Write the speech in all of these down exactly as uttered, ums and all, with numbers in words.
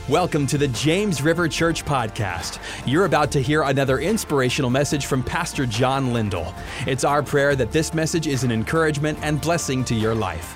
Welcome to the James River Church Podcast. You're about to hear another inspirational message from Pastor John Lindell. It's our prayer that this message is an encouragement and blessing to your life.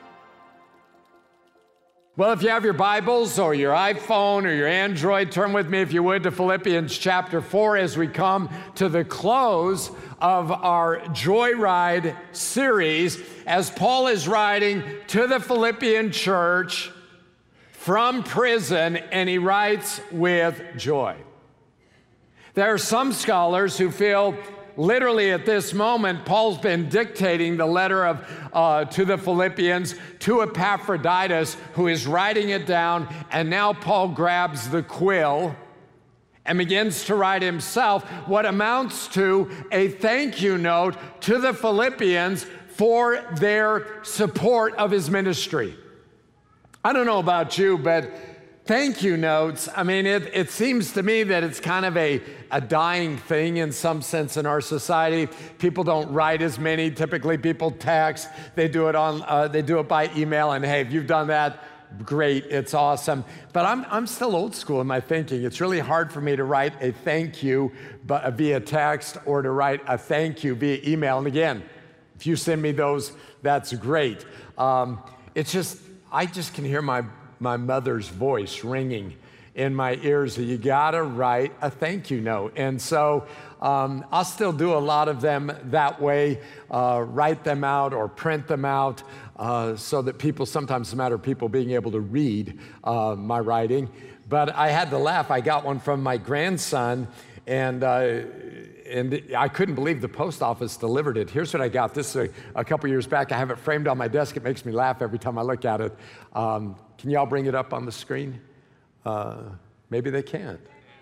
Well, if you have your Bibles or your iPhone or your Android, turn with me, if you would, to Philippians chapter four as we come to the close of our Joyride series as Paul is writing to the Philippian church from prison, and he writes with joy. There are some scholars who feel literally at this moment, Paul's been dictating the letter of uh, to the Philippians to Epaphroditus, who is writing it down, and now Paul grabs the quill and begins to write himself what amounts to a thank you note to the Philippians for their support of his ministry. I don't know about you, but thank you notes, I mean, it, it seems to me that it's kind of a, a dying thing in some sense in our society. People don't write as many. Typically, people text. They do it on. Uh, they do it by email. And hey, if you've done that, great. It's awesome. But I'm I'm still old school in my thinking. It's really hard for me to write a thank you but, via text or to write a thank you via email. And again, if you send me those, that's great. Um, it's just. I just can hear my, my mother's voice ringing in my ears that you gotta write a thank you note. And so um, I'll still do a lot of them that way, uh, write them out or print them out uh, so that people, sometimes it's a matter of people being able to read uh, my writing. But I had to laugh. I got one from my grandson, and uh, And I couldn't believe the post office delivered it. Here's what I got. This is a, a couple years back. I have it framed on my desk. It makes me laugh every time I look at it. Um, can y'all bring it up on the screen? Uh, maybe they can't.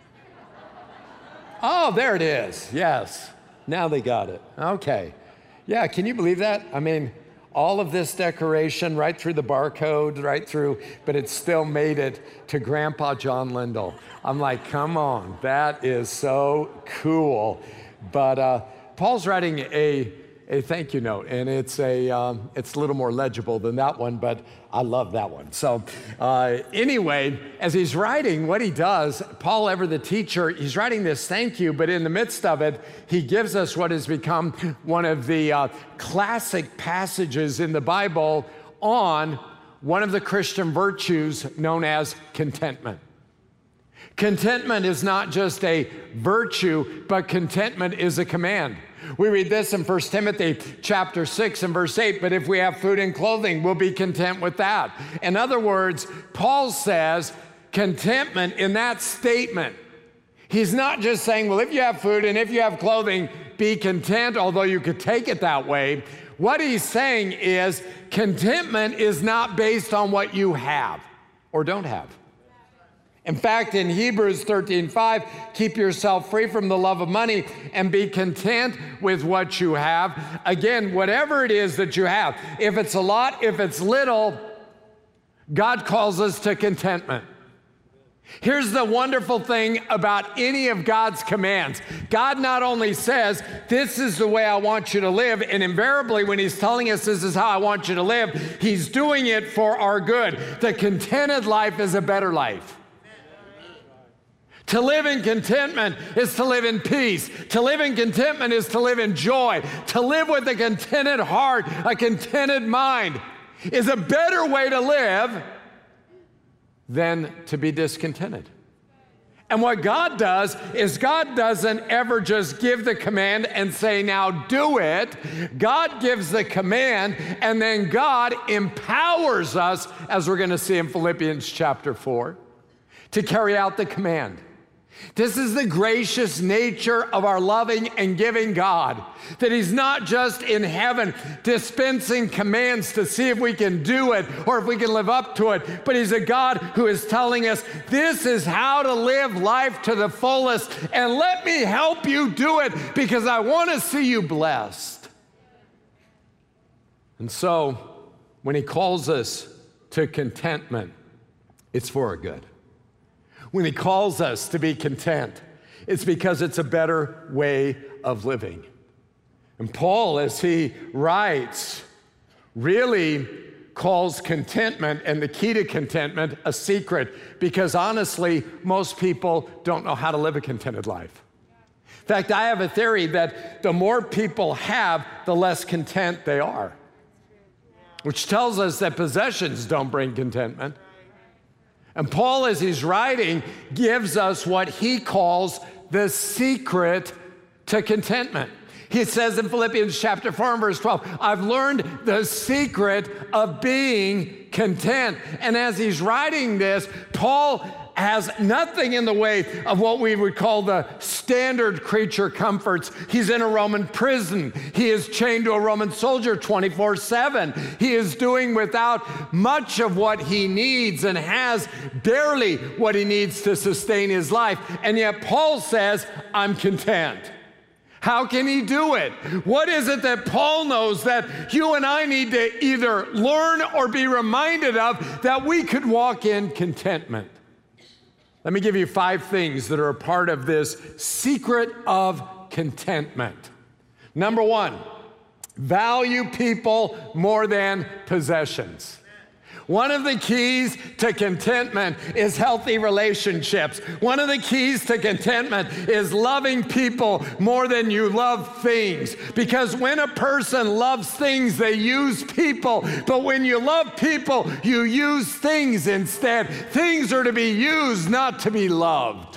Oh, there it is. Yes. Now they got it. Okay. Yeah, can you believe that? I mean, all of this decoration, right through the barcode, right through, but it still made it to Grandpa John Lindell. I'm like, come on, that is so cool. But uh, Paul's writing a, a thank you note, and it's a um, it's a little more legible than that one, but I love that one. So uh, anyway, as he's writing, what he does, Paul, ever the teacher, he's writing this thank you, but in the midst of it, he gives us what has become one of the uh, classic passages in the Bible on one of the Christian virtues known as contentment. Contentment is not just a virtue, but contentment is a command. We read this in First Timothy chapter six and verse eight, but if we have food and clothing, we'll be content with that. In other words, Paul says contentment in that statement. He's not just saying, well, if you have food and if you have clothing, be content, although you could take it that way. What he's saying is contentment is not based on what you have or don't have. In fact, in Hebrews thirteen five, keep yourself free from the love of money and be content with what you have. Again, whatever it is that you have, if it's a lot, if it's little, God calls us to contentment. Here's the wonderful thing about any of God's commands. God not only says, this is the way I want you to live, and invariably when he's telling us this is how I want you to live, he's doing it for our good. The contented life is a better life. To live in contentment is to live in peace. To live in contentment is to live in joy. To live with a contented heart, a contented mind, is a better way to live than to be discontented. And what God does is God doesn't ever just give the command and say, now do it. God gives the command, and then God empowers us, as we're going to see in Philippians chapter four, to carry out the command. This is the gracious nature of our loving and giving God, that he's not just in heaven dispensing commands to see if we can do it or if we can live up to it, but he's a God who is telling us this is how to live life to the fullest, and let me help you do it because I want to see you blessed. And so when he calls us to contentment, it's for our good. When he calls us to be content, it's because it's a better way of living. And Paul, as he writes, really calls contentment and the key to contentment a secret, because honestly, most people don't know how to live a contented life. In fact, I have a theory that the more people have, the less content they are, which tells us that possessions don't bring contentment. And Paul, as he's writing, gives us what he calls the secret to contentment. He says in Philippians chapter four and verse twelve, I've learned the secret of being content. And as he's writing this, Paul has nothing in the way of what we would call the standard creature comforts. He's in a Roman prison. He is chained to a Roman soldier twenty-four seven. He is doing without much of what he needs and has barely what he needs to sustain his life. And yet Paul says, I'm content. How can he do it? What is it that Paul knows that you and I need to either learn or be reminded of that we could walk in contentment? Let me give you five things that are a part of this secret of contentment. Number one, value people more than possessions. One of the keys to contentment is healthy relationships. One of the keys to contentment is loving people more than you love things. Because when a person loves things, they use people. But when you love people, you use things instead. Things are to be used, not to be loved.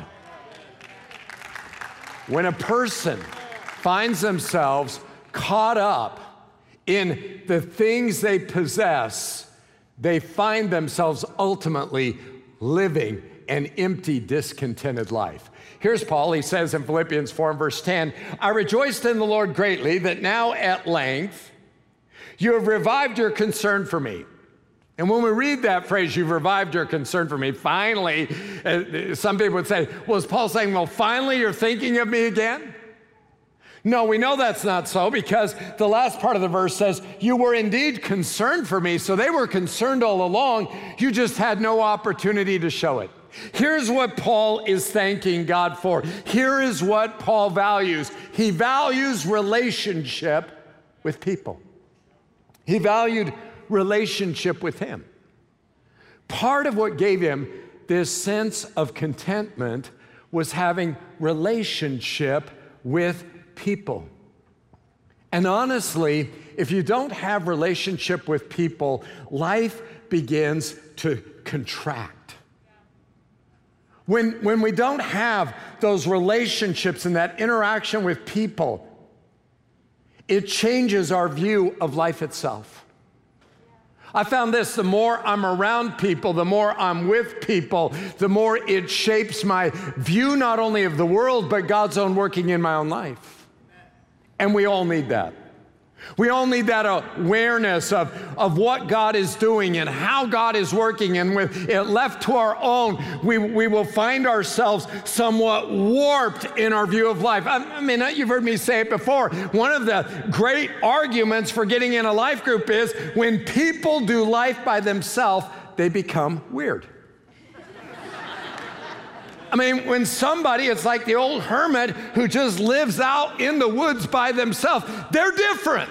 When a person finds themselves caught up in the things they possess, they find themselves ultimately living an empty, discontented life. Here's Paul. He says in Philippians four and verse ten, I rejoiced in the Lord greatly that now at length you have revived your concern for me. And when we read that phrase, you've revived your concern for me, finally, uh, some people would say, well, is Paul saying, well, finally you're thinking of me again? No, we know that's not so, because the last part of the verse says, you were indeed concerned for me. So they were concerned all along. You just had no opportunity to show it. Here's what Paul is thanking God for. Here is what Paul values. He values relationship with people. He valued relationship with him. Part of what gave him this sense of contentment was having relationship with people. And honestly, if you don't have relationship with people, life begins to contract. When, when we don't have those relationships and that interaction with people, it changes our view of life itself. I found this, the more I'm around people, the more I'm with people, the more it shapes my view not only of the world, but God's own working in my own life. And we all need that. We all need that awareness of, of what God is doing and how God is working. And with it left to our own, we, we will find ourselves somewhat warped in our view of life. I, I mean, you've heard me say it before. One of the great arguments for getting in a life group is when people do life by themselves, they become weird. I mean, when somebody, it's like the old hermit who just lives out in the woods by themselves. They're different.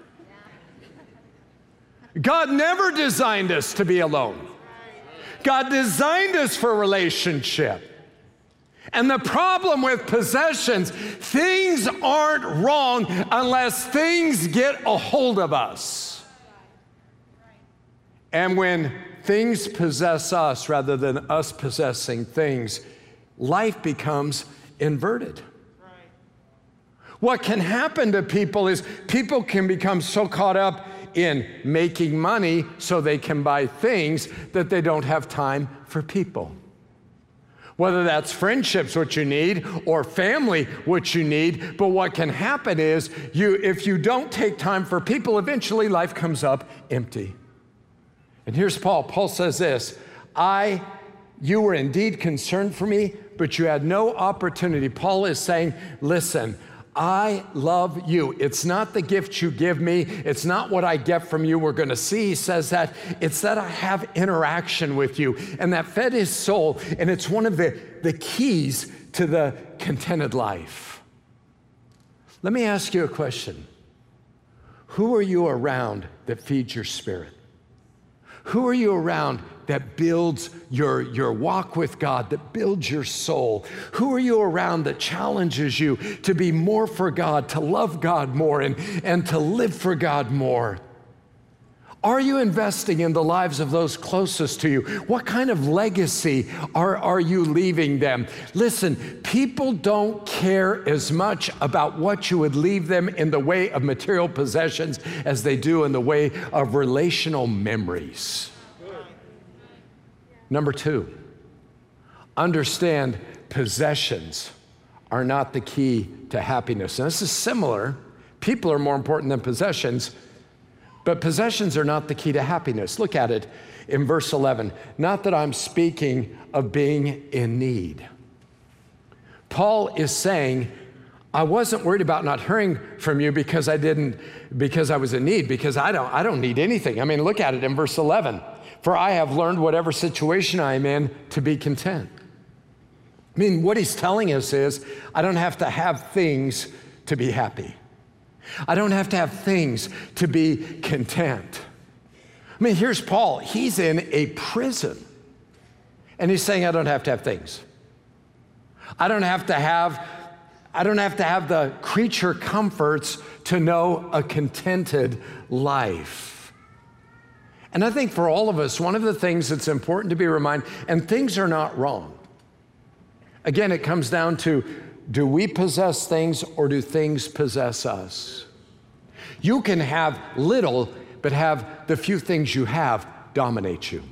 God never designed us to be alone. God designed us for relationship. And the problem with possessions, things aren't wrong unless things get a hold of us. And when things possess us rather than us possessing things, life becomes inverted. Right. What can happen to people is people can become so caught up in making money so they can buy things that they don't have time for people. Whether that's friendships, what you need, or family, what you need. But what can happen is you, if you don't take time for people, eventually life comes up empty. And here's Paul. Paul says this, I, you were indeed concerned for me, but you had no opportunity. Paul is saying, listen, I love you. It's not the gift you give me. It's not what I get from you. We're going to see, he says that. It's that I have interaction with you. And that fed his soul. And it's one of the, the keys to the contented life. Let me ask you a question. Who are you around that feeds your spirit? Who are you around that builds your, your walk with God, that builds your soul? Who are you around that challenges you to be more for God, to love God more, and, and to live for God more? Are you investing in the lives of those closest to you? What kind of legacy are, are you leaving them? Listen, people don't care as much about what you would leave them in the way of material possessions as they do in the way of relational memories. Number two, understand possessions are not the key to happiness. And this is similar. People are more important than possessions. But possessions are not the key to happiness. Look at it in verse eleven. Not that I'm speaking of being in need. Paul is saying, I wasn't worried about not hearing from you because I didn't, because I was in need, because I don't, I don't need anything. I mean, look at it in verse eleven. For I have learned whatever situation I am in to be content. I mean, what he's telling us is, I don't have to have things to be happy. I don't have to have things to be content. I mean, here's Paul. He's in a prison. And he's saying, I don't have to have things. I don't have to have, I don't have to have the creature comforts to know a contented life. And I think for all of us, one of the things that's important to be reminded, and things are not wrong. Again, it comes down to, do we possess things or do things possess us? You can have little, but have the few things you have dominate you.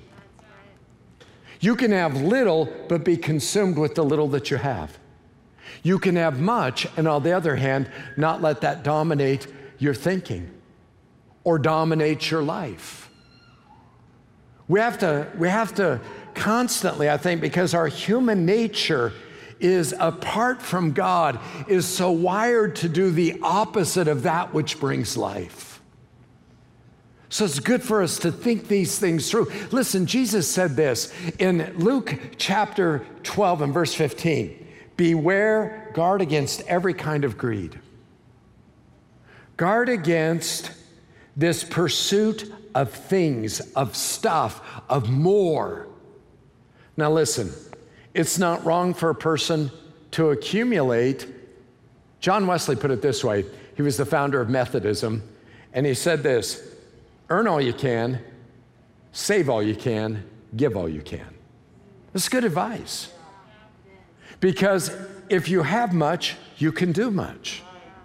You can have little, but be consumed with the little that you have. You can have much, and on the other hand, not let that dominate your thinking or dominate your life. We have to, we have to constantly, I think, because our human nature is apart from God, is so wired to do the opposite of that which brings life. So it's good for us to think these things through. Listen, Jesus said this in Luke chapter twelve and verse fifteen, beware, guard against every kind of greed. Guard against this pursuit of things, of stuff, of more. Now listen, it's not wrong for a person to accumulate. John Wesley put it this way. He was the founder of Methodism, and he said this, earn all you can, save all you can, give all you can. That's good advice. Because if you have much, you can do much.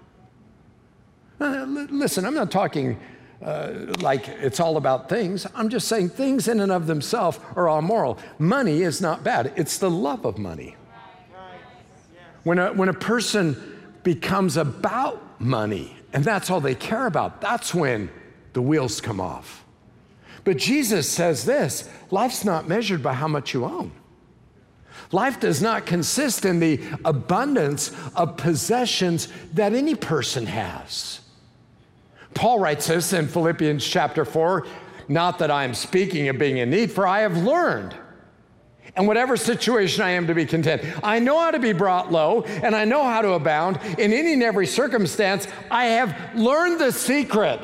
Uh, listen, I'm not talking Uh, like it's all about things. I'm just saying things in and of themselves are all moral. Money is not bad. It's the love of money. When a, when a person becomes about money and that's all they care about, that's when the wheels come off. But Jesus says this, life's not measured by how much you own. Life does not consist in the abundance of possessions that any person has. Paul writes this in Philippians chapter four, not that I am speaking of being in need, for I have learned in whatever situation I am to be content. I know how to be brought low, and I know how to abound. In any and every circumstance, I have learned the secret.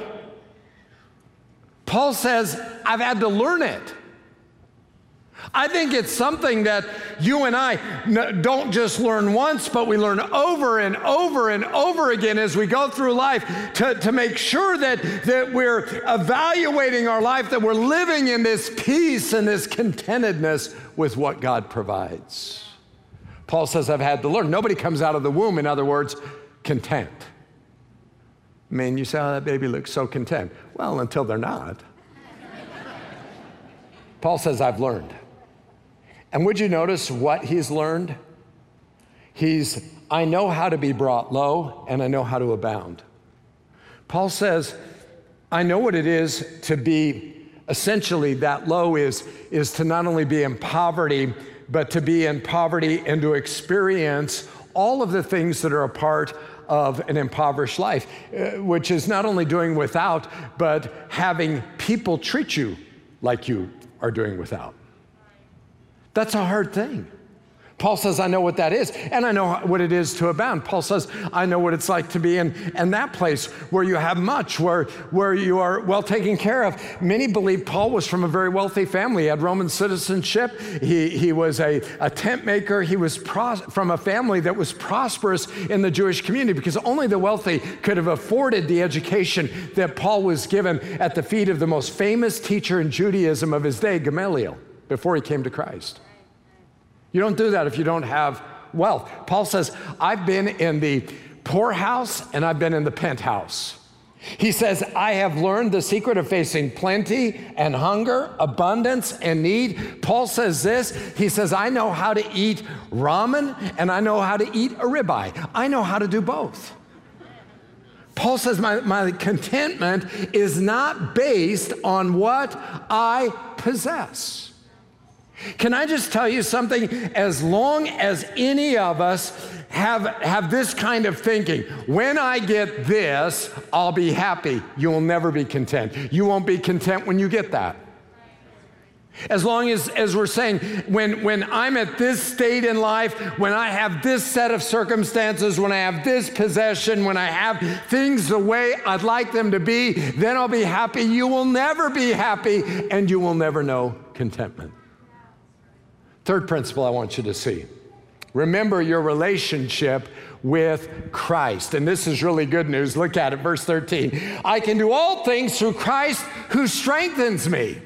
Paul says, I've had to learn it. I think it's something that you and I don't just learn once, but we learn over and over and over again as we go through life to, to make sure that, that we're evaluating our life, that we're living in this peace and this contentedness with what God provides. Paul says, I've had to learn. Nobody comes out of the womb, in other words, content. I mean, you say, oh, that baby looks so content. Well, until they're not. Paul says, I've learned. And would you notice what he's learned? He's, I know how to be brought low, and I know how to abound. Paul says, I know what it is to be essentially that low is, is to not only be in poverty, but to be in poverty and to experience all of the things that are a part of an impoverished life, uh, which is not only doing without, but having people treat you like you are doing without. That's a hard thing. Paul says, I know what that is, and I know what it is to abound. Paul says, I know what it's like to be in, in that place where you have much, where, where you are well taken care of. Many believe Paul was from a very wealthy family. He had Roman citizenship. He, he was a, a tent maker. He was pros- from a family that was prosperous in the Jewish community, because only the wealthy could have afforded the education that Paul was given at the feet of the most famous teacher in Judaism of his day, Gamaliel, before he came to Christ. You don't do that if you don't have wealth. Paul says, I've been in the poorhouse and I've been in the penthouse. He says, I have learned the secret of facing plenty and hunger, abundance and need. Paul says this, he says, I know how to eat ramen and I know how to eat a ribeye. I know how to do both. Paul says, my, my contentment is not based on what I possess. Can I just tell you something? As long as any of us have, have this kind of thinking, when I get this, I'll be happy, you will never be content. You won't be content when you get that. As long as, as we're saying, when, when I'm at this state in life, when I have this set of circumstances, when I have this possession, when I have things the way I'd like them to be, then I'll be happy. You will never be happy, and you will never know contentment. Third principle I want you to see. Remember your relationship with Christ. And this is really good news. Look at it, verse thirteen. I can do all things through Christ who strengthens me.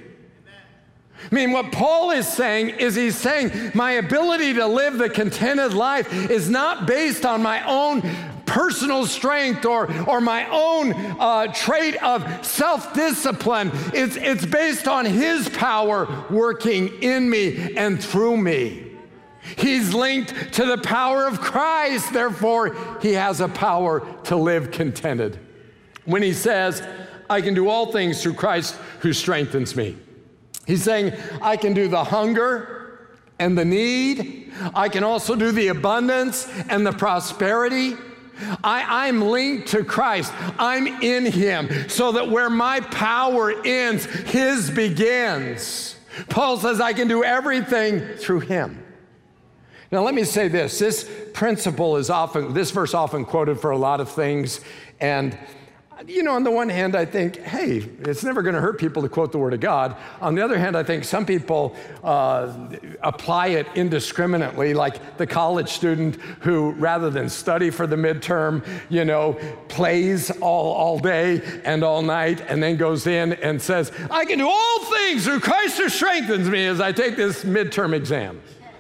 I mean, what Paul is saying is he's saying my ability to live the contented life is not based on my own personal strength or, or my own uh, trait of self-discipline. It's, it's based on his power working in me and through me. He's linked to the power of Christ, therefore he has a power to live contented. When he says, I can do all things through Christ who strengthens me, he's saying, I can do the hunger and the need. I can also do the abundance and the prosperity. I, I'm linked to Christ. I'm in him, so that where my power ends, his begins. Paul says, I can do everything through him. Now, let me say this. This principle is often, this verse often quoted for a lot of things. And you know, on the one hand, I think, hey, it's never going to hurt people to quote the Word of God. On the other hand, I think some people uh, apply it indiscriminately, like the college student who, rather than study for the midterm, you know, plays all, all day and all night, and then goes in and says, I can do all things through Christ who strengthens me as I take this midterm exam.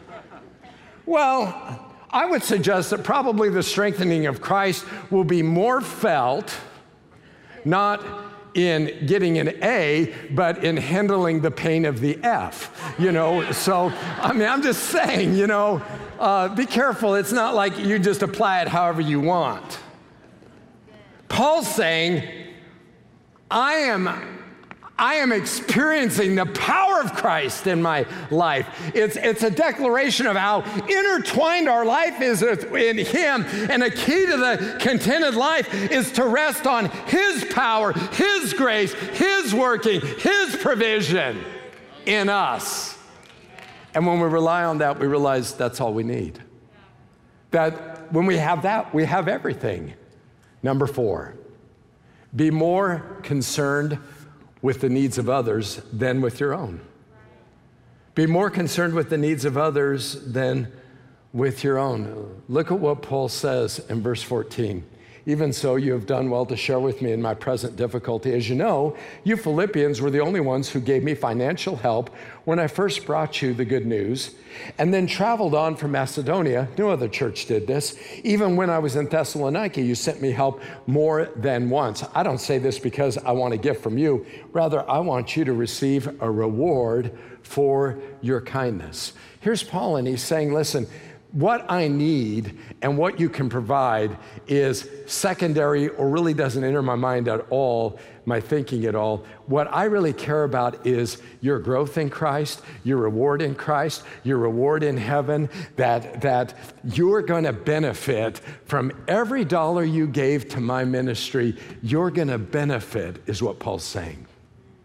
Well, I would suggest that probably the strengthening of Christ will be more felt not in getting an A, but in handling the pain of the F, you know? So, I mean, I'm just saying, you know, uh, be careful. It's not like you just apply it however you want. Paul's saying, I am I am experiencing the power of Christ in my life. It's, it's a declaration of how intertwined our life is in him. And the key to the contented life is to rest on his power, his grace, his working, his provision in us. And when we rely on that, we realize that's all we need. That when we have that, we have everything. Number four, be more concerned with the needs of others than with your own. Be more concerned with the needs of others than with your own. Look at what Paul says in verse fourteen. Even so, you have done well to share with me in my present difficulty. As you know, you Philippians were the only ones who gave me financial help when I first brought you the good news, and then traveled on from Macedonia. No other church did this. Even when I was in Thessalonica, you sent me help more than once. I don't say this because I want a gift from you. Rather, I want you to receive a reward for your kindness. Here's Paul, and he's saying, listen, what I need and what you can provide is secondary, or really doesn't enter my mind at all, my thinking at all. What I really care about is your growth in Christ, your reward in Christ, your reward in heaven, that, that you're going to benefit from every dollar you gave to my ministry. You're going to benefit, is what Paul's saying.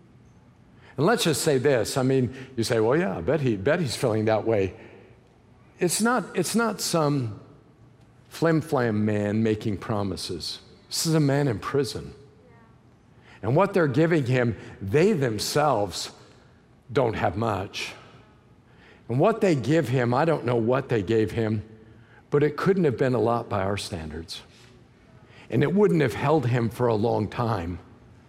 And let's just say this. I mean, you say, well, yeah, I bet, he, bet he's feeling that way. it's not, it's not some flim-flam man making promises. This is a man in prison. And what they're giving him, they themselves don't have much. And what they give him, I don't know what they gave him, but it couldn't have been a lot by our standards. And it wouldn't have held him for a long time.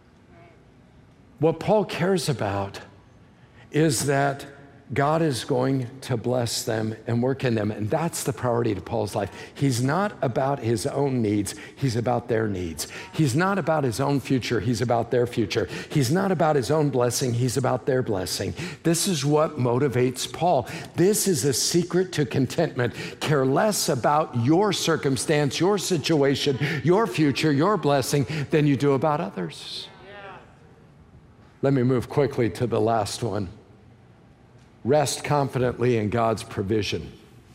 What Paul cares about is that God is going to bless them and work in them, and that's the priority to Paul's life. He's not about his own needs, he's about their needs. He's not about his own future, he's about their future. He's not about his own blessing, he's about their blessing. This is what motivates Paul. This is a secret to contentment. Care less about your circumstance, your situation, your future, your blessing than you do about others. Yeah. Let me move quickly to the last one. Rest confidently in God's provision.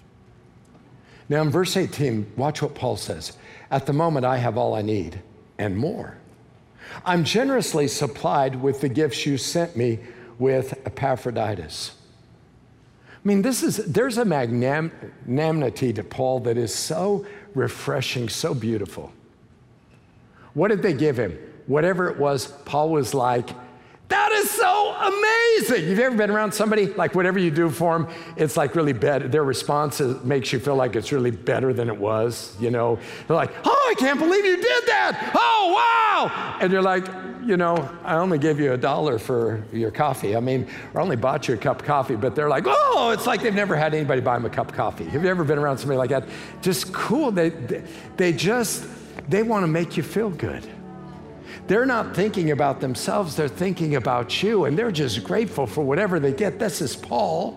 Now in verse eighteen, watch what Paul says. At the moment, I have all I need and more. I'm generously supplied with the gifts you sent me with Epaphroditus. I mean, this is, there's a magnanimity to Paul that is so refreshing, so beautiful. What did they give him? Whatever it was, Paul was like, that is so amazing. Have you ever been around somebody, like whatever you do for them, it's like really better. Their response is, makes you feel like it's really better than it was, you know. They're like, oh, I can't believe you did that. Oh, wow. And you're like, you know, I only gave you a dollar for your coffee. I mean, or only bought you a cup of coffee, but they're like, oh, it's like they've never had anybody buy them a cup of coffee. Have you ever been around somebody like that? Just cool. They, they, they just, they want to make you feel good. They're not thinking about themselves, they're thinking about you, and they're just grateful for whatever they get. This is Paul.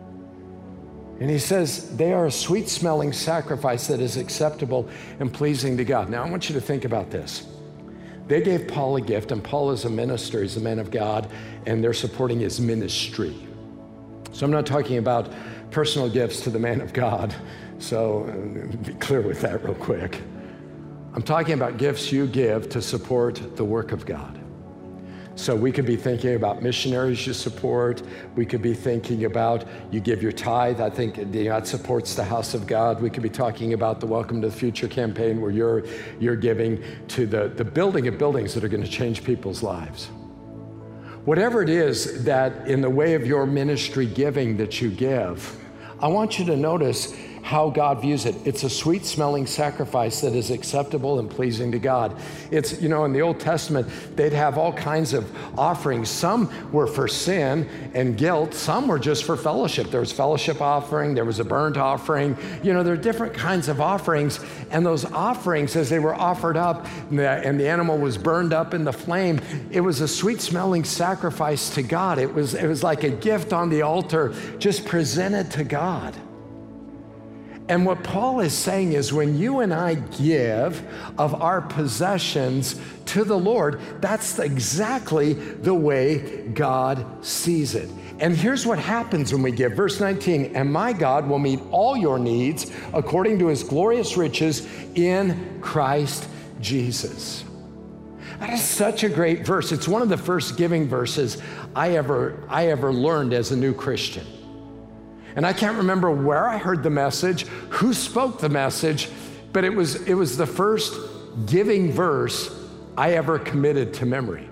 And he says, they are a sweet-smelling sacrifice that is acceptable and pleasing to God. Now, I want you to think about this. They gave Paul a gift, and Paul is a minister, he's a man of God, and they're supporting his ministry. So I'm not talking about personal gifts to the man of God, so be clear with that real quick. I'm talking about gifts you give to support the work of God. So we could be thinking about missionaries you support. We could be thinking about you give your tithe. I think that supports the house of God. We could be talking about the Welcome to the Future campaign where you're, you're giving to the, the building of buildings that are going to change people's lives. Whatever it is that in the way of your ministry giving that you give, I want you to notice how God views it. It's a sweet-smelling sacrifice that is acceptable and pleasing to God. It's, you know, in the Old Testament, they'd have all kinds of offerings. Some were for sin and guilt. Some were just for fellowship. There was fellowship offering. There was a burnt offering. You know, there are different kinds of offerings. And those offerings, as they were offered up and the, and the animal was burned up in the flame, it was a sweet-smelling sacrifice to God. It was, it was like a gift on the altar just presented to God. And what Paul is saying is when you and I give of our possessions to the Lord, that's exactly the way God sees it. And here's what happens when we give. Verse nineteen, and my God will meet all your needs according to his glorious riches in Christ Jesus. That is such a great verse. It's one of the first giving verses I ever, I ever learned as a new Christian. And I can't remember where I heard the message, who spoke the message, but it was, it was the first giving verse I ever committed to memory.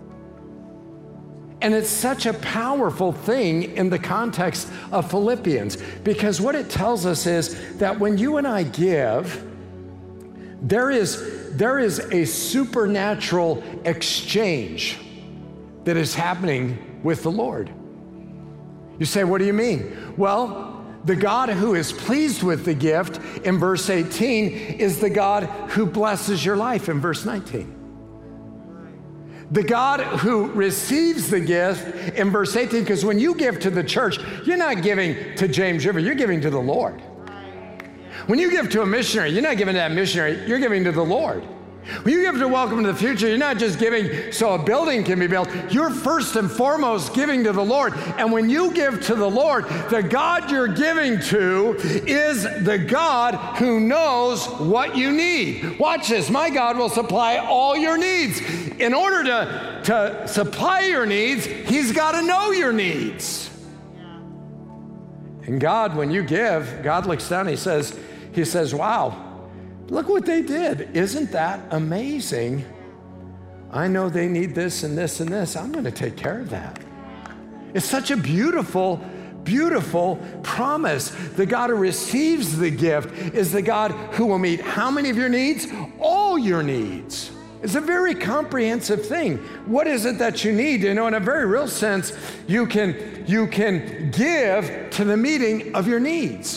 And it's such a powerful thing in the context of Philippians, because what it tells us is that when you and I give, there is, there is a supernatural exchange that is happening with the Lord. You say, what do you mean? Well, the God who is pleased with the gift in verse eighteen is the God who blesses your life in verse nineteen. The God who receives the gift in verse eighteen, because when you give to the church, you're not giving to James River, you're giving to the Lord. When you give to a missionary, you're not giving to that missionary, you're giving to the Lord. When you give to Welcome to the Future, you're not just giving so a building can be built. You're first and foremost giving to the Lord. And when you give to the Lord, the God you're giving to is the God who knows what you need. Watch this. My God will supply all your needs. In order to, to supply your needs, he's got to know your needs. And God, when you give, God looks down, he says, he says, wow, look what they did. Isn't that amazing? I know they need this and this and this. I'm going to take care of that. It's such a beautiful, beautiful promise. The God who receives the gift is the God who will meet how many of your needs? All your needs. It's a very comprehensive thing. What is it that you need? You know, in a very real sense, you can, you can give to the meeting of your needs.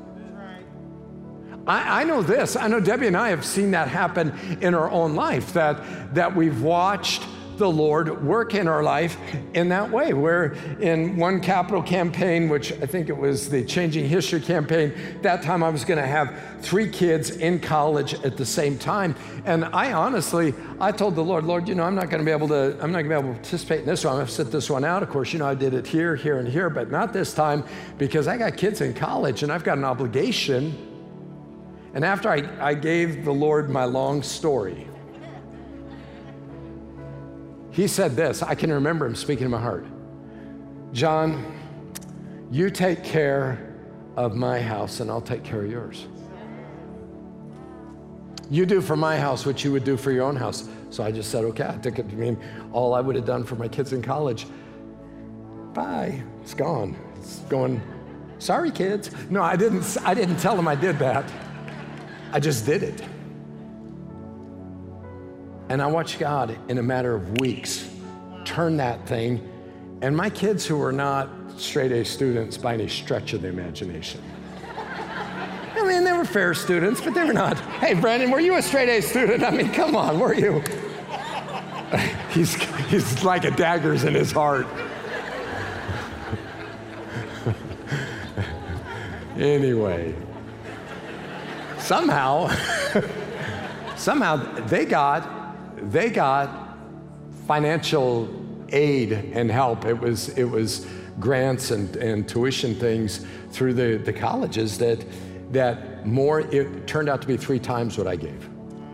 I, I know this. I know Debbie and I have seen that happen in our own life, that, that we've watched the Lord work in our life in that way, where in one capital campaign, which I think it was the Changing History campaign, that time I was going to have three kids in college at the same time. And I honestly, I told the Lord, Lord, you know, I'm not going to be able to, I'm not going to be able to participate in this one. I'm going to sit this one out. Of course, you know, I did it here, here, and here, but not this time because I got kids in college and I've got an obligation. And after I, I gave the Lord my long story, he said this, I can remember him speaking to my heart. John, you take care of my house and I'll take care of yours. You do for my house what you would do for your own house. So I just said, okay, I took it to mean all I would have done for my kids in college. Bye, it's gone. It's going, sorry kids. No, I didn't, I didn't tell them I did that. I just did it. And I watched God in a matter of weeks turn that thing. And my kids, who were not straight A students by any stretch of the imagination. I mean, they were fair students, but they were not. Hey, Brandon, were you a straight A student? I mean, come on, were you? he's, he's like a dagger's in his heart. Anyway, somehow, somehow they got They got financial aid and help. It was, it was grants and, and tuition things through the, the colleges that, that more, it turned out to be three times what I gave.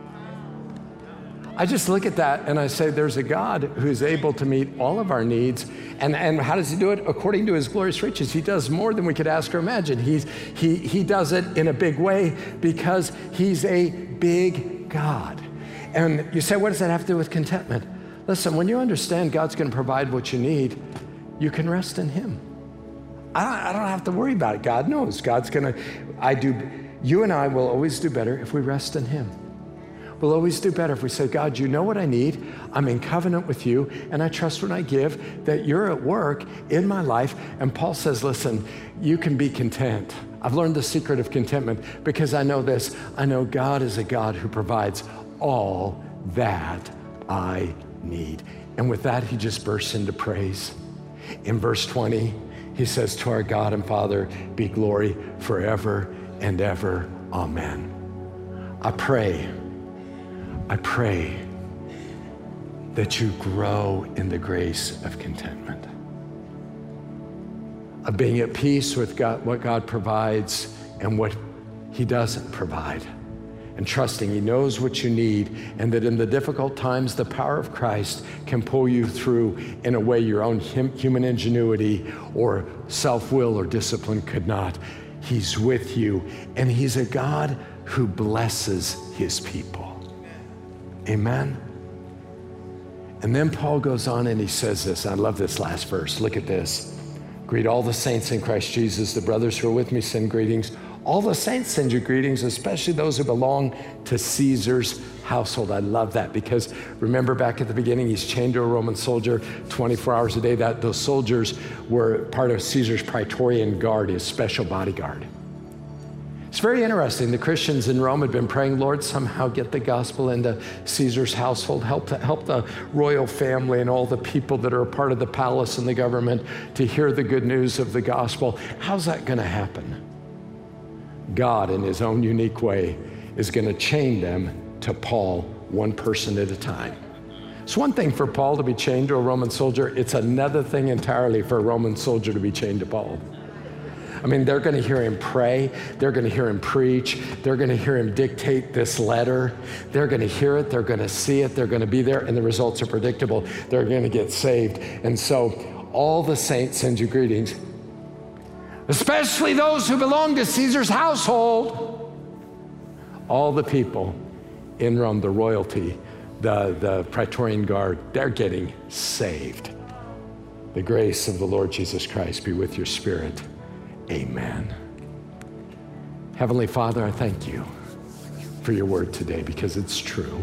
I just look at that and I say, there's a God who's able to meet all of our needs. And, and how does he do it? According to his glorious riches. He does more than we could ask or imagine. He's, he, he does it in a big way because he's a big God. And you say, what does that have to do with contentment? Listen, when you understand God's going to provide what you need, you can rest in him. I don't, I don't have to worry about it. God knows. God's going to, I do, you and I will always do better if we rest in him. We'll always do better if we say, God, you know what I need. I'm in covenant with you, and I trust when I give that you're at work in my life. And Paul says, listen, you can be content. I've learned the secret of contentment because I know this. I know God is a God who provides all that I need. And with that, he just bursts into praise. In verse twenty, he says, to our God and Father be glory forever and ever. Amen. I pray, I pray that you grow in the grace of contentment, of being at peace with God, what God provides and what he doesn't provide, and trusting he knows what you need, and that in the difficult times, the power of Christ can pull you through in a way your own human ingenuity or self-will or discipline could not. He's with you, and he's a God who blesses his people. Amen. And then Paul goes on and he says this. I love this last verse. Look at this. Greet all the saints in Christ Jesus. The brothers who are with me send greetings. All the saints send you greetings, especially those who belong to Caesar's household. I love that because remember back at the beginning, he's chained to a Roman soldier twenty-four hours a day. That those soldiers were part of Caesar's Praetorian Guard, his special bodyguard. It's very interesting. The Christians in Rome had been praying, Lord, somehow get the gospel into Caesar's household, help, to, help the royal family and all the people that are a part of the palace and the government to hear the good news of the gospel. How's that going to happen? God, in his own unique way, is going to chain them to Paul, one person at a time. It's one thing for Paul to be chained to a Roman soldier. It's another thing entirely for a Roman soldier to be chained to Paul. I mean, they're going to hear him pray. They're going to hear him preach. They're going to hear him dictate this letter. They're going to hear it. They're going to see it. They're going to be there, and the results are predictable. They're going to get saved. And so all the saints send you greetings. especially those who belong to Caesar's household. All the people in Rome, the royalty, the, the Praetorian Guard, they're getting saved. The grace of the Lord Jesus Christ be with your spirit. Amen. Heavenly Father, I thank you for your word today because it's true.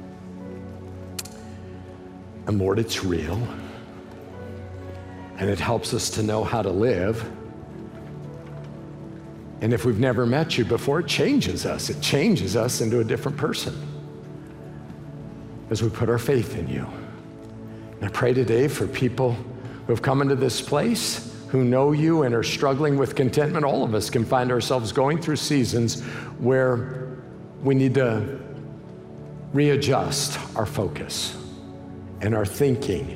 And Lord, it's real. And it helps us to know how to live. And if we've never met you before, it changes us. It changes us into a different person as we put our faith in you. And I pray today for people who have come into this place, who know you and are struggling with contentment. All of us can find ourselves going through seasons where we need to readjust our focus and our thinking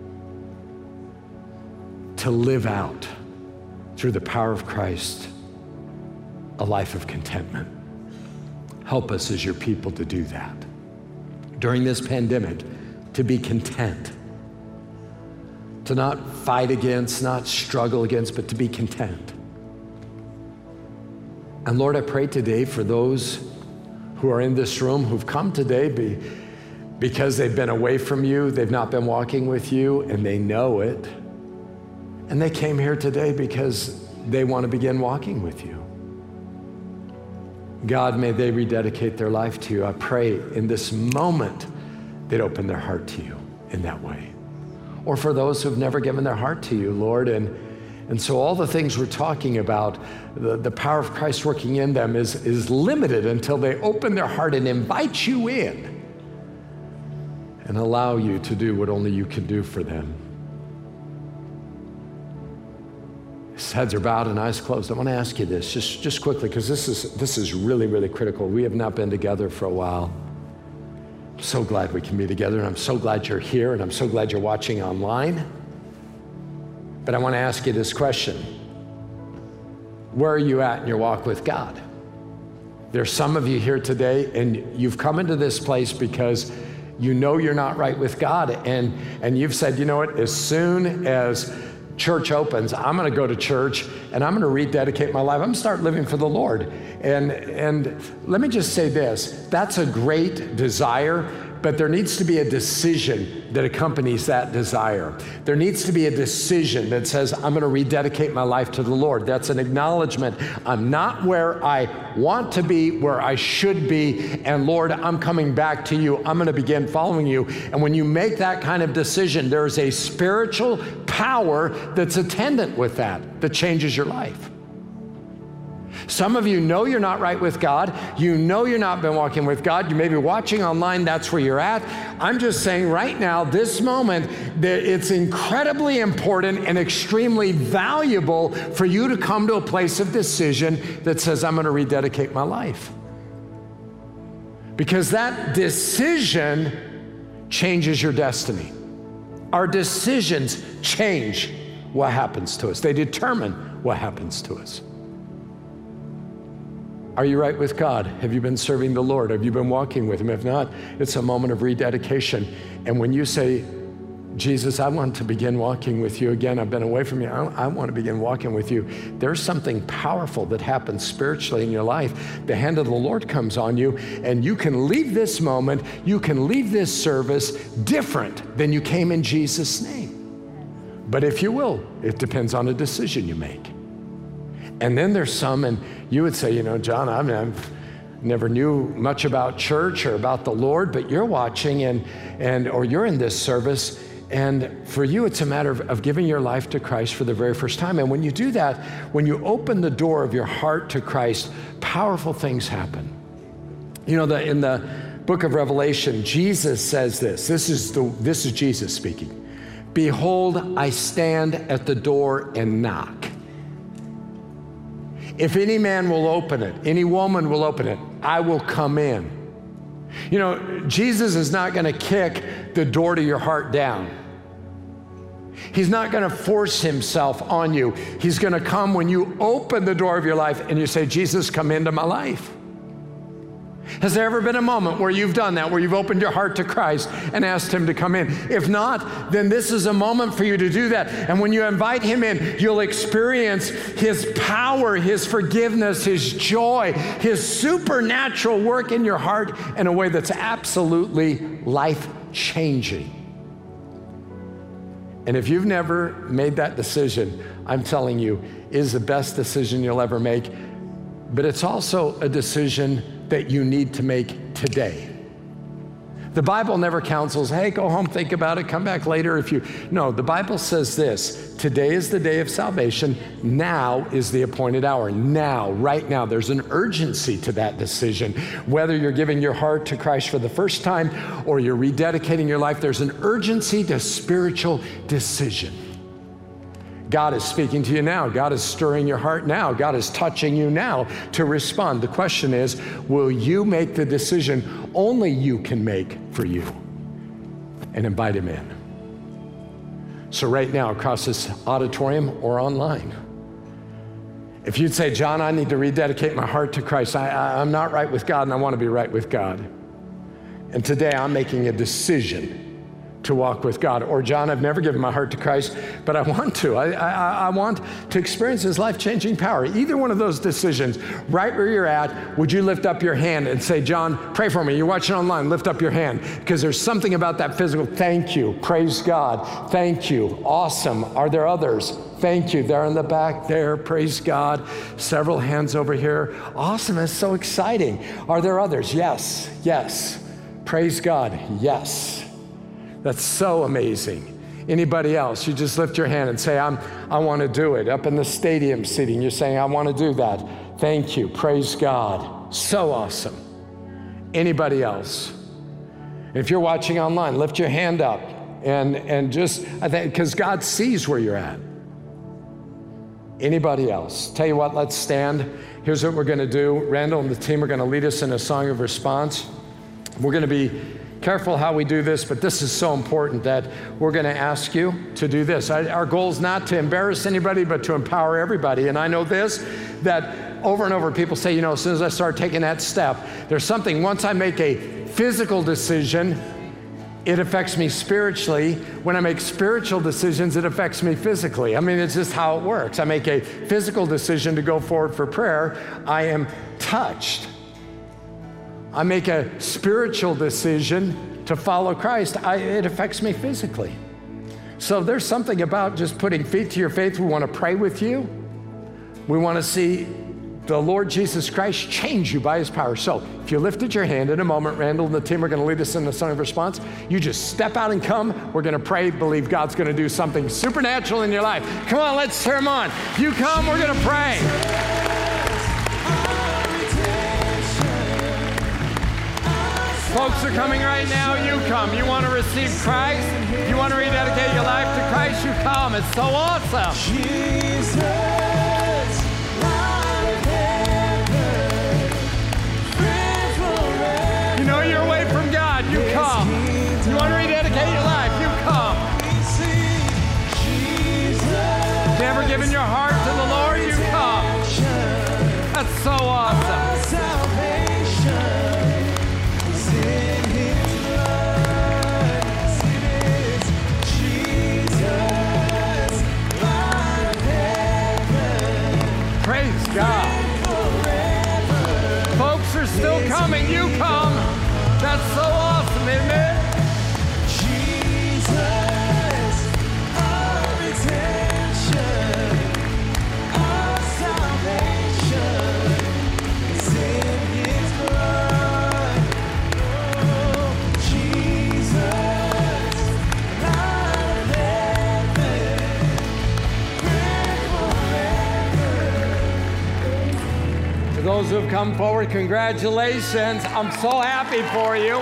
to live out through the power of Christ a life of contentment. Help us as your people to do that. During this pandemic, to be content, to not fight against, not struggle against, but to be content. And Lord, I pray today for those who are in this room who've come today be, because they've been away from you, they've not been walking with you, and they know it. And they came here today because they want to begin walking with you. God, may they rededicate their life to you. I pray in this moment they'd open their heart to you in that way. Or for those who've never given their heart to you, Lord, and, and so all the things we're talking about, the, the power of Christ working in them is, is limited until they open their heart and invite you in and allow you to do what only you can do for them. His heads are bowed and eyes closed. I want to ask you this, just, just quickly, because this is, this is really, really critical. We have not been together for a while. I'm so glad we can be together, and I'm so glad you're here, and I'm so glad you're watching online. But I want to ask you this question. Where are you at in your walk with God? There's some of you here today, and you've come into this place because you know you're not right with God, and, and you've said, you know what, as soon as church opens, I'm going to go to church and I'm going to rededicate my life. I'm going to start living for the Lord. And, and let me just say this, that's a great desire, but there needs to be a decision that accompanies that desire. There needs to be a decision that says, I'm going to rededicate my life to the Lord. That's an acknowledgement. I'm not where I want to be, where I should be, and Lord, I'm coming back to you. I'm going to begin following you. And when you make that kind of decision, there's a spiritual power that's attendant with that, that changes your life. Some of you know you're not right with God. You know you're not been walking with God. You may be watching online. That's where you're at. I'm just saying right now, this moment, that it's incredibly important and extremely valuable for you to come to a place of decision that says, I'm going to rededicate my life. Because that decision changes your destiny. Our decisions change what happens to us. They determine what happens to us. Are you right with God? Have you been serving the Lord? Have you been walking with Him? If not, it's a moment of rededication. And when you say, Jesus, I want to begin walking with you again. I've been away from you. I, I want to begin walking with you. There's something powerful that happens spiritually in your life. The hand of the Lord comes on you, and you can leave this moment, you can leave this service different than you came in Jesus' name. But if you will, it depends on a decision you make. And then there's some, and you would say, you know, John, I mean, I've never knew much about church or about the Lord, but you're watching and, and or you're in this service, and for you, it's a matter of, of giving your life to Christ for the very first time. And when you do that, when you open the door of your heart to Christ, powerful things happen. You know, the, in the book of Revelation, Jesus says this. This is, the, this is Jesus speaking. Behold, I stand at the door and knock. If any man will open it, any woman will open it, I will come in. You know, Jesus is not going to kick the door to your heart down. He's not going to force himself on you. He's going to come when you open the door of your life and you say, Jesus, come into my life. Has there ever been a moment where you've done that, where you've opened your heart to Christ and asked him to come in? If not, then this is a moment for you to do that. And when you invite him in, you'll experience his power, his forgiveness, his joy, his supernatural work in your heart in a way that's absolutely life-changing. And if you've never made that decision, I'm telling you, it is the best decision you'll ever make. But it's also a decision that you need to make today. The Bible never counsels, hey, go home, think about it, come back later if you, no, the Bible says this, today is the day of salvation, now is the appointed hour. Now, right now, there's an urgency to that decision. Whether you're giving your heart to Christ for the first time or you're rededicating your life, there's an urgency to spiritual decision. God is speaking to you now. God is stirring your heart now. God is touching you now to respond. The question is, will you make the decision only you can make for you and invite him in? So right now, across this auditorium or online, if you'd say, John, I need to rededicate my heart to Christ. I, I, I'm not right with God and I want to be right with God. And today I'm making a decision to walk with God. Or John, I've never given my heart to Christ, but I want to. I, I, I want to experience his life-changing power. Either one of those decisions, right where you're at, would you lift up your hand and say, John, pray for me. You're watching online, lift up your hand, because there's something about that physical. Thank you. Praise God. Thank you. Awesome. Are there others? Thank you. They're in the back there. Praise God. Several hands over here. Awesome. It's so exciting. Are there others? Yes. Yes. Praise God. Yes. That's so amazing. Anybody else? You just lift your hand and say, I'm, I want to do it. Up in the stadium seating, you're saying, I want to do that. Thank you. Praise God. So awesome. Anybody else? If you're watching online, lift your hand up and, and just, I think, because God sees where you're at. Anybody else? Tell you what, let's stand. Here's what we're going to do. Randall and the team are going to lead us in a song of response. We're going to be careful how we do this, but this is so important that we're going to ask you to do this. I, our goal is not to embarrass anybody, but to empower everybody. And I know this, that over and over people say, you know, as soon as I start taking that step, there's something, once I make a physical decision, it affects me spiritually. When I make spiritual decisions, it affects me physically. I mean, it's just how it works. I make a physical decision to go forward for prayer, I am touched. I make a spiritual decision to follow Christ, I, it affects me physically. So there's something about just putting feet to your faith. We want to pray with you. We want to see the Lord Jesus Christ change you by his power. So if you lifted your hand in a moment, Randall and the team are going to lead us in the song of response. You just step out and come. We're going to pray, believe God's going to do something supernatural in your life. Come on, let's turn them on. You come, we're going to pray. Folks are coming right now. You come. You want to receive Christ? You want to rededicate your life to Christ? You come. It's so awesome. Jesus, light of heaven, friend forever. You know you're away from God. You come. You want to rededicate your life? You come. Never given your heart to the Lord? You come. That's so awesome. Praise God. Folks are still coming. You come. That's so awesome, isn't it? Jesus, our redemption, our salvation is in his blood. Oh, Jesus, light of heaven, forever. For those who have come forward, congratulations. I'm so happy for you.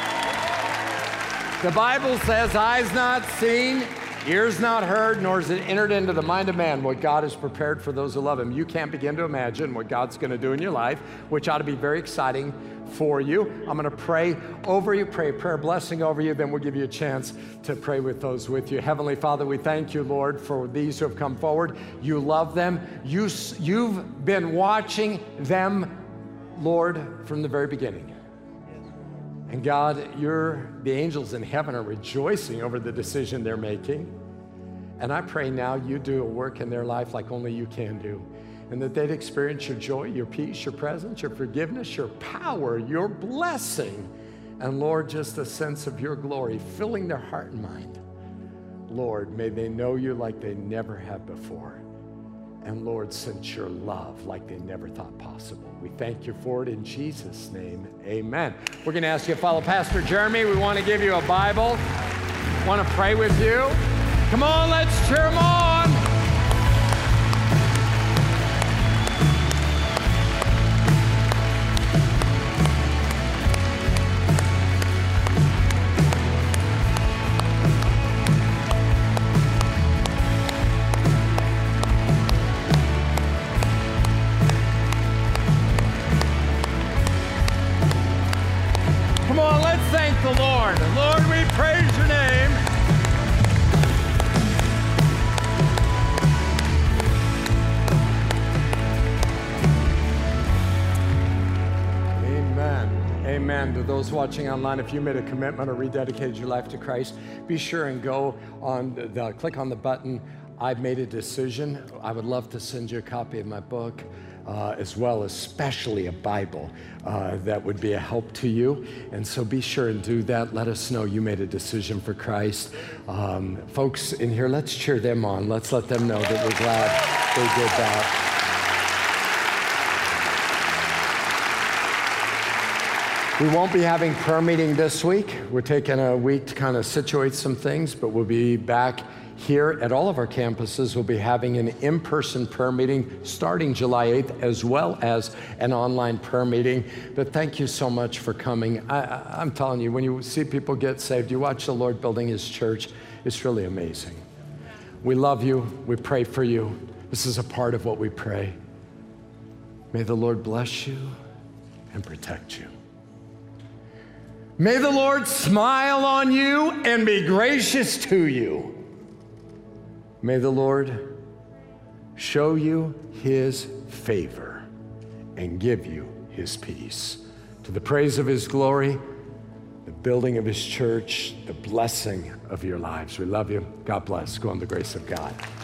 The Bible says, eyes not seen, ears not heard, nor is it entered into the mind of man what God has prepared for those who love him. You can't begin to imagine what God's going to do in your life, which ought to be very exciting for you. I'm going to pray over you, pray a prayer blessing over you, then we'll give you a chance to pray with those with you. Heavenly Father, we thank you, Lord, for these who have come forward. You love them. You, you've been watching them Lord, from the very beginning. And God, you're, the angels in heaven are rejoicing over the decision they're making. And I pray now you do a work in their life like only you can do. And that they'd experience your joy, your peace, your presence, your forgiveness, your power, your blessing. And Lord, just a sense of your glory filling their heart and mind. Lord, may they know you like they never have before. And Lord, sense your love like they never thought possible. We thank you for it in Jesus' name, amen. We're gonna ask you to follow Pastor Jeremy. We wanna give you a Bible, wanna pray with you. Come on, let's cheer him on. Thank the Lord. Lord, we praise your name. Amen. Amen. To those watching online, if you made a commitment or rededicated your life to Christ, be sure and go on the, the click on the button, I've made a decision. I would love to send you a copy of my book. Uh, as well, especially a Bible uh, that would be a help to you. And so be sure and do that. Let us know you made a decision for Christ. Um, folks in here, let's cheer them on. Let's let them know that we're glad they did that. We won't be having prayer meeting this week. We're taking a week to kind of situate some things, but we'll be back here at all of our campuses. We'll be having an in-person prayer meeting starting July eighth, as well as an online prayer meeting. But thank you so much for coming. I, I, I'm telling you, when you see people get saved, you watch the Lord building his church, it's really amazing. We love you. We pray for you. This is a part of what we pray. May the Lord bless you and protect you. May the Lord smile on you and be gracious to you. May the Lord show you his favor and give you his peace. To the praise of his glory, the building of his church, the blessing of your lives. We love you. God bless. Go in the grace of God.